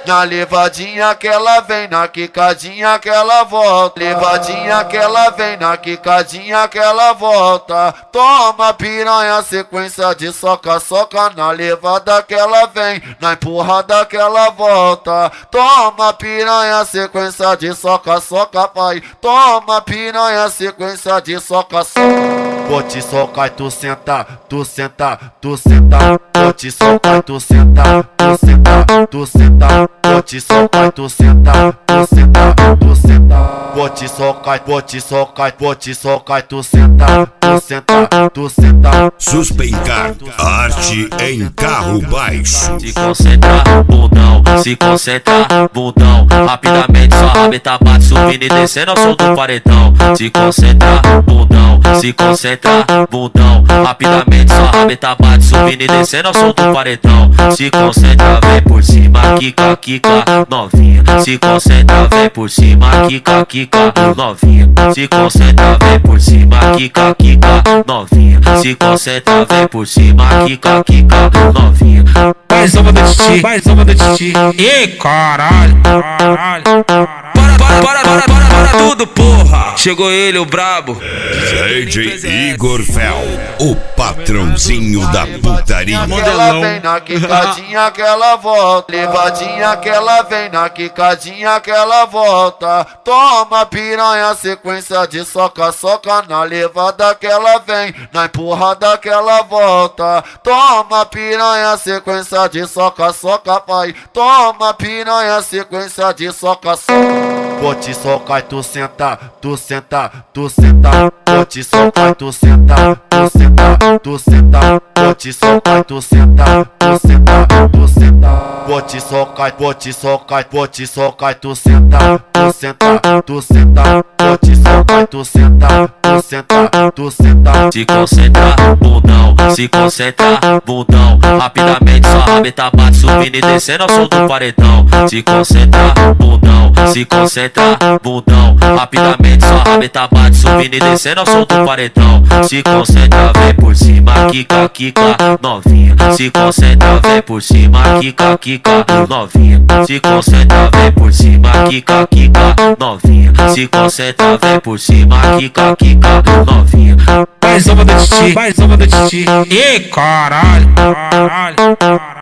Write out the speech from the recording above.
Na levadinha que ela vem, na quicadinha que ela volta. Levadinha que ela vem, na quicadinha que ela volta. Toma piranha, sequência de soca, soca. Na levada que ela vem, na empurrada que ela volta. Toma piranha, sequência de soca, soca, pai. Toma piranha, sequência de soca, soca. Vou te socar e tu senta, tu senta, tu senta. Vou te socar e tu senta, tu senta, tu senta. Vou te socar e tu senta, tu senta, tu senta. Vou te socar, vou te socar, vou te socar e tu senta, tu senta, tu senta. Suspencar arte em carro baixo. Se concentra, bundão, se concentra, bundão. Rapidamente sua rabeta bate, subindo e descendo ao som do paredão. Se concentra, bundão, se concentra, bundão. Rapidamente sua rabeta bate, subindo e descendo ao som do paredão. Se concentra, vem por cima, quica, quica, novinha. Se concentra, vem por cima, quica, quica, novinha. Se concentra, vem por cima, quica, quica, novinha. Se concentra, vem por cima, quica, quica, novinha. Mais uma do Titi, mais uma do Titi. Ih, caralho, caralho. Para tudo, porra. Chegou ele, o brabo. DJ Igor Fel, o patrãozinho da putaria. Que ela vem, na quicadinha que ela volta. Levadinha que ela vem, na quicadinha que ela volta. Toma piranha, sequência de soca, soca. Na levada que ela vem, na empurrada que ela volta. Toma piranha, sequência de soca, soca, pai. Toma piranha, sequência de soca, soca. Vou te socar e tu senta, tu senta, tu senta. Vou te socar e tu senta, tu senta, tu senta. Vou te socar e tu senta, tu senta, tu senta. Vou te socar, vou te socar, vou te socar e tu senta, tu senta, tu senta. Vou te socar e tu senta, tu senta, tu senta. Se concentra, bundão, se concentra, bundão. Rapidamente sua rabeta bate, subindo e descendo ao som do paredão. Se concentra, bundão, se concentra, bundão. Rapidamente sua rabeta bate, subindo e descendo ao som do paredão. Se concentra, vem por cima, quica, quica, novinha. Se concentra, vem por cima, quica, quica, novinha. Se concentra, vem por cima, quica, quica, novinha. Se concentra, vem por cima, quica, quica, novinha. Mais uma do Titi, mais uma do Titi. Ih, caralho, caralho.